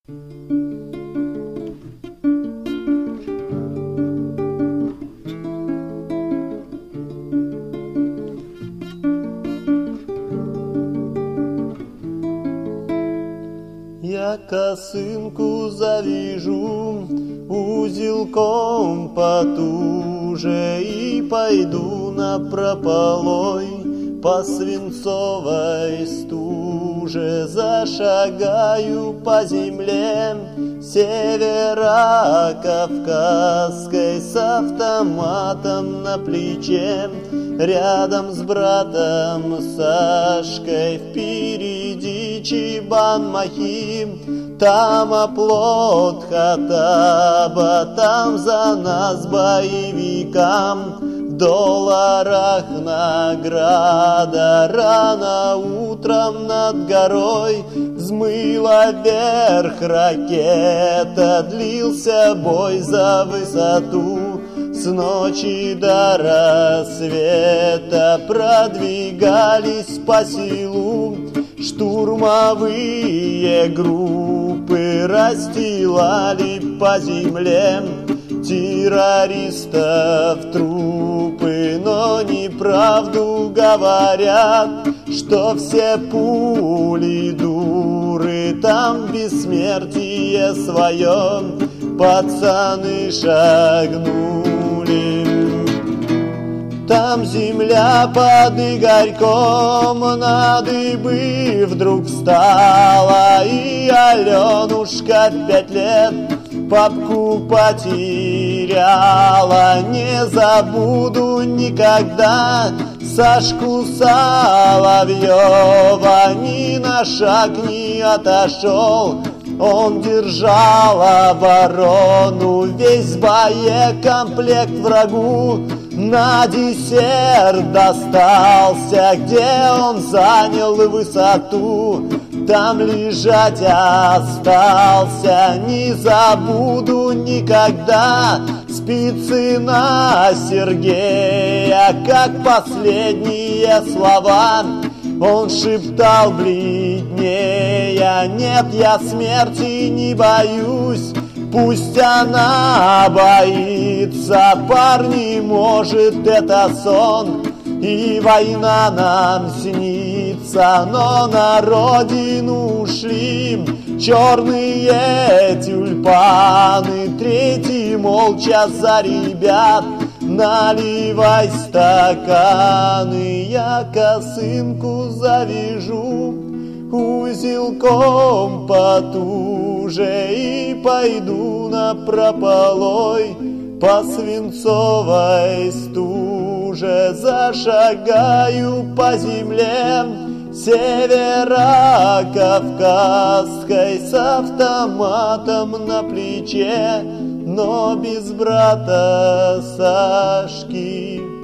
Я косынку завяжу узелком потуже и пойду напропалой по свинцовой стуже, зашагаю по земле северокавказской с автоматом на плече, рядом с братом Сашкой, впереди Чебан-Махим, там оплот Хаттаба, там за нас боевикам в долларах награда. Рано утром над горой взмыла вверх ракета, длился бой за высоту. С ночи до рассвета продвигались по селу штурмовые группы, расстилали по земле террористов трупы, но неправду говорят, что все пули дуры, там бессмертие свое пацаны шагнули. Там земля под Игорьком на дыбы вдруг встала, и Аленушка в 5 лет папку потеряла. Не забуду никогда Сашку Соловьева, ни на шаг не отошел, он держал оборону. Весь боекомплект врагу на десерт достался, где он занял высоту, там лежать остался. Не забуду никогда Спицына Сергея, как последние слова он шептал бледнея: нет, я смерти не боюсь, пусть она боится. Парни, может, это сон, и война нам снится, но на родину ушли черные тюльпаны. Третий молча за ребят: наливай стаканы. Я косынку завяжу узелком потуже и пойду напропалой по свинцовой стуже, зашагаю по земле северокавказской с автоматом на плече, но без брата Сашки.